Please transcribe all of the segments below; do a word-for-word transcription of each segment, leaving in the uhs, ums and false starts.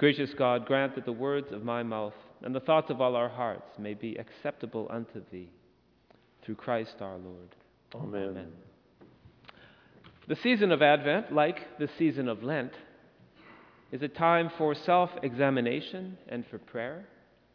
Gracious God, grant that the words of my mouth and the thoughts of all our hearts may be acceptable unto thee, through Christ our Lord. Amen. Amen. The season of Advent, like the season of Lent, is a time for self-examination and for prayer.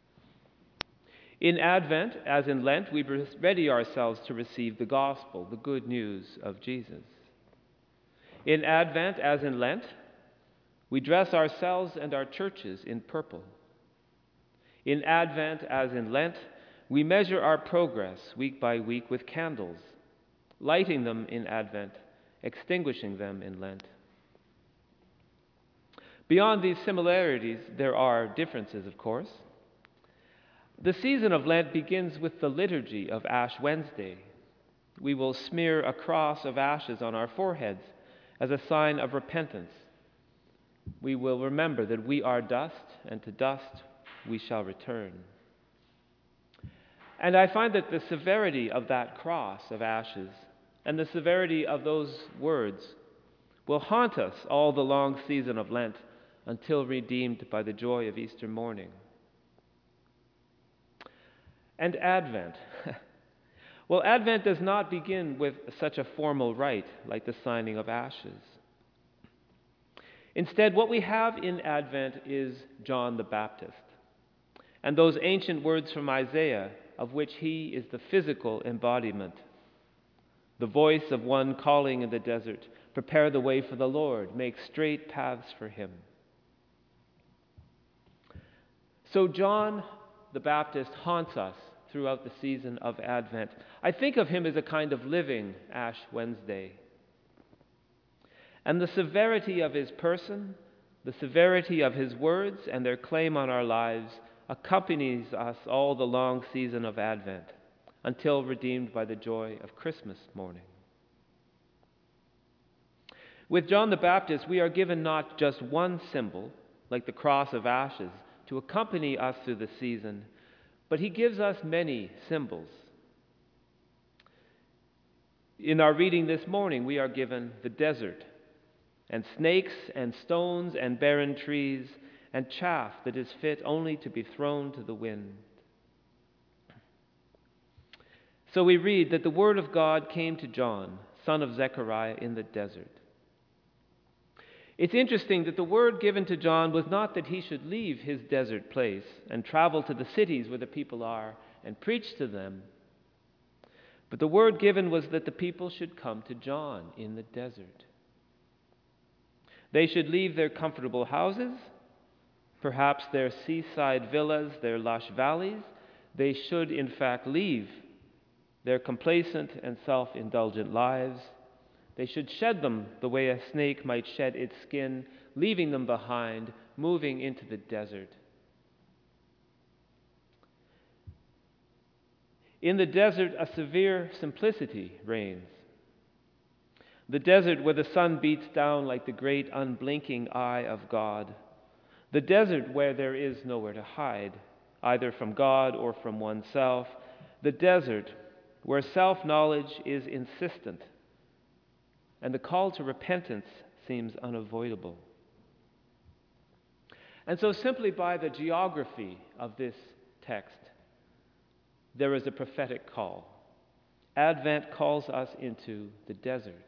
In Advent, as in Lent, we ready ourselves to receive the gospel, the good news of Jesus. In Advent, as in Lent, we dress ourselves and our churches in purple. In Advent, as in Lent, we measure our progress week by week with candles, lighting them in Advent, extinguishing them in Lent. Beyond these similarities, there are differences, of course. The season of Lent begins with the liturgy of Ash Wednesday. We will smear a cross of ashes on our foreheads as a sign of repentance. We will remember that we are dust, and to dust we shall return. And I find that the severity of that cross of ashes and the severity of those words will haunt us all the long season of Lent until redeemed by the joy of Easter morning. And Advent. Well, Advent does not begin with such a formal rite like the signing of ashes. Instead, what we have in Advent is John the Baptist and those ancient words from Isaiah of which he is the physical embodiment. The voice of one calling in the desert, prepare the way for the Lord, make straight paths for him. So John the Baptist haunts us throughout the season of Advent. I think of him as a kind of living Ash Wednesday. And the severity of his person, the severity of his words and their claim on our lives accompanies us all the long season of Advent until redeemed by the joy of Christmas morning. With John the Baptist, we are given not just one symbol, like the cross of ashes, to accompany us through the season, but he gives us many symbols. In our reading this morning, we are given the desert, and snakes and stones and barren trees and chaff that is fit only to be thrown to the wind. So we read that the word of God came to John, son of Zechariah, in the desert. It's interesting that the word given to John was not that he should leave his desert place and travel to the cities where the people are and preach to them, but the word given was that the people should come to John in the desert. They should leave their comfortable houses, perhaps their seaside villas, their lush valleys. They should, in fact, leave their complacent and self-indulgent lives. They should shed them the way a snake might shed its skin, leaving them behind, moving into the desert. In the desert, a severe simplicity reigns. The desert where the sun beats down like the great unblinking eye of God. The desert where there is nowhere to hide, either from God or from oneself. The desert where self-knowledge is insistent and the call to repentance seems unavoidable. And so simply by the geography of this text, there is a prophetic call. Advent calls us into the desert.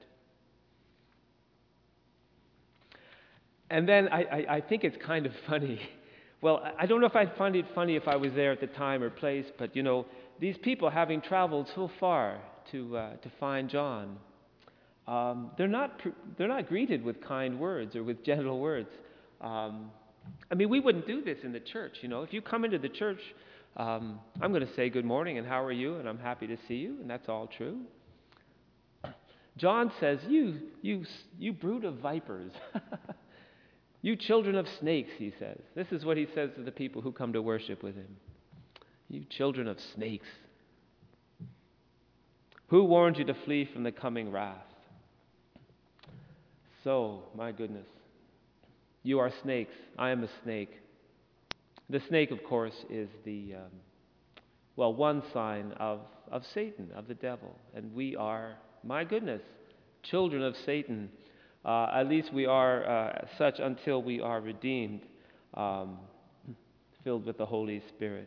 And then I, I, I think it's kind of funny. Well, I don't know if I'd find it funny if I was there at the time or place, but you know, these people having traveled so far to uh, to find John, um, they're not they're not greeted with kind words or with gentle words. Um, I mean, we wouldn't do this in the church. You know, if you come into the church, um, I'm going to say good morning and how are you, and I'm happy to see you, and that's all true. John says, "You you you brood of vipers." You children of snakes, he says. This is what he says to the people who come to worship with him. You children of snakes. Who warned you to flee from the coming wrath? So, my goodness, you are snakes. I am a snake. The snake, of course, is the, um, well, one sign of, of Satan, of the devil. And we are, my goodness, children of Satan. Uh, at least we are uh, such until we are redeemed. um, filled with the Holy Spirit.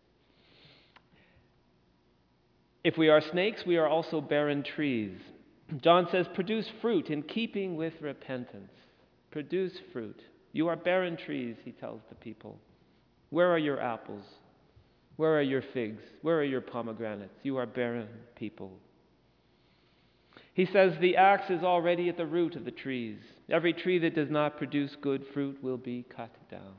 If we are snakes, we are also barren trees. John says, produce fruit in keeping with repentance. Produce fruit. You are barren trees, he tells the people. Where are your apples? Where are your figs? Where are your pomegranates? You are barren people. He says the axe is already at the root of the trees. Every tree that does not produce good fruit will be cut down.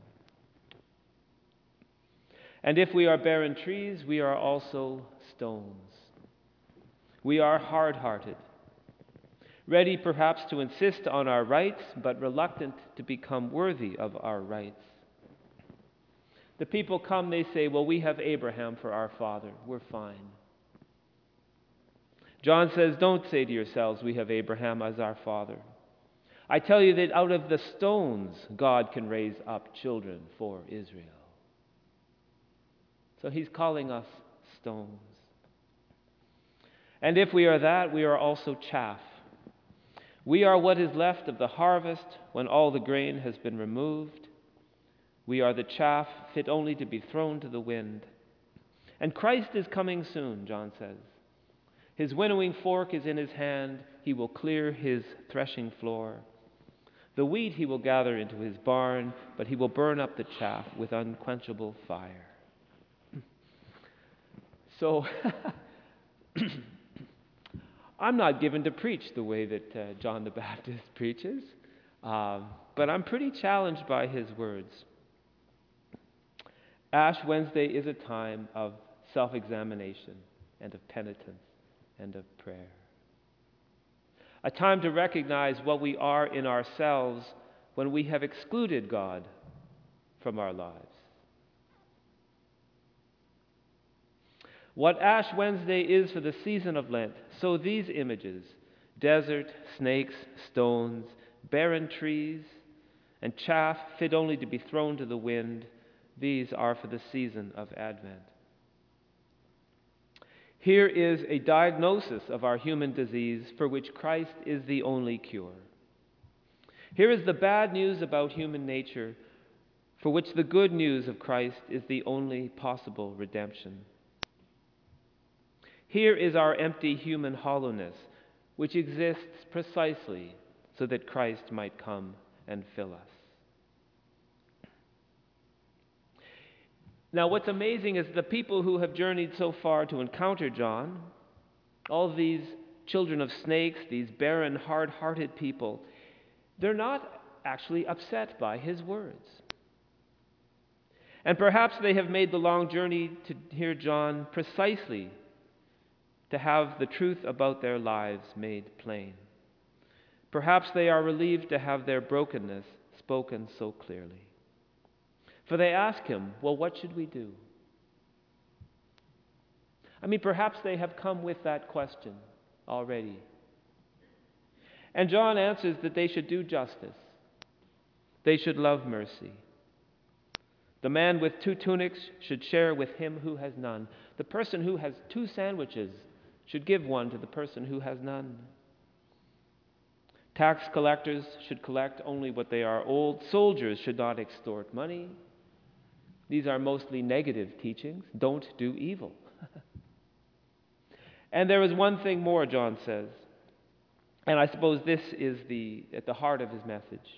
And if we are barren trees, we are also stones. We are hard-hearted, ready perhaps to insist on our rights, but reluctant to become worthy of our rights. The people come, they say, well, we have Abraham for our father. We're fine. John says, don't say to yourselves, we have Abraham as our father. I tell you that out of the stones, God can raise up children for Israel. So he's calling us stones. And if we are that, we are also chaff. We are what is left of the harvest when all the grain has been removed. We are the chaff fit only to be thrown to the wind. And Christ is coming soon, John says. His winnowing fork is in his hand. He will clear his threshing floor. The wheat he will gather into his barn, but he will burn up the chaff with unquenchable fire. So, I'm not given to preach the way that uh, John the Baptist preaches, um, but I'm pretty challenged by his words. Ash Wednesday is a time of self-examination and of penitence and of prayer. A time to recognize what we are in ourselves when we have excluded God from our lives. What Ash Wednesday is for the season of Lent, so these images, desert, snakes, stones, barren trees, and chaff fit only to be thrown to the wind, these are for the season of Advent. Here is a diagnosis of our human disease for which Christ is the only cure. Here is the bad news about human nature for which the good news of Christ is the only possible redemption. Here is our empty human hollowness, which exists precisely so that Christ might come and fill us. Now, what's amazing is the people who have journeyed so far to encounter John, all these children of snakes, these barren, hard-hearted people, they're not actually upset by his words. And perhaps they have made the long journey to hear John precisely to have the truth about their lives made plain. Perhaps they are relieved to have their brokenness spoken so clearly. For they ask him, well, what should we do? I mean, perhaps they have come with that question already. And John answers that they should do justice. They should love mercy. The man with two tunics should share with him who has none. The person who has two sandwiches should give one to the person who has none. Tax collectors should collect only what they are owed. Soldiers should not extort money. These are mostly negative teachings. Don't do evil. And there is one thing more, John says, and I suppose this is the at the heart of his message.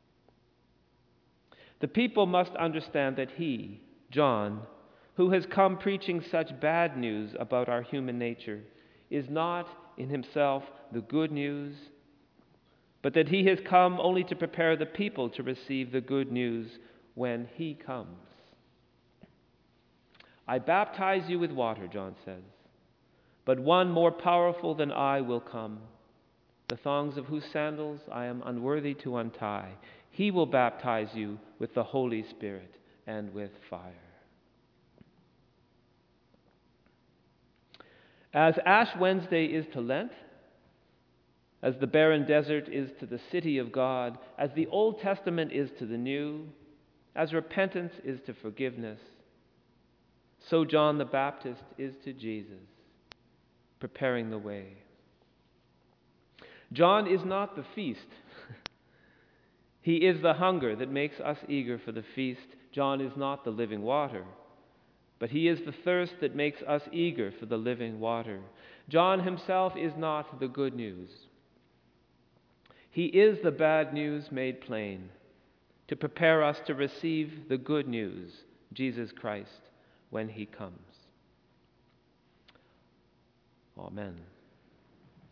The people must understand that he, John, who has come preaching such bad news about our human nature, is not in himself the good news, but that he has come only to prepare the people to receive the good news when he comes. I baptize you with water, John says, but one more powerful than I will come, the thongs of whose sandals I am unworthy to untie. He will baptize you with the Holy Spirit and with fire. As Ash Wednesday is to Lent, as the barren desert is to the city of God, as the Old Testament is to the New, as repentance is to forgiveness, so John the Baptist is to Jesus, preparing the way. John is not the feast. He is the hunger that makes us eager for the feast. John is not the living water, but he is the thirst that makes us eager for the living water. John himself is not the good news. He is the bad news made plain to prepare us to receive the good news, Jesus Christ, when he comes. Amen.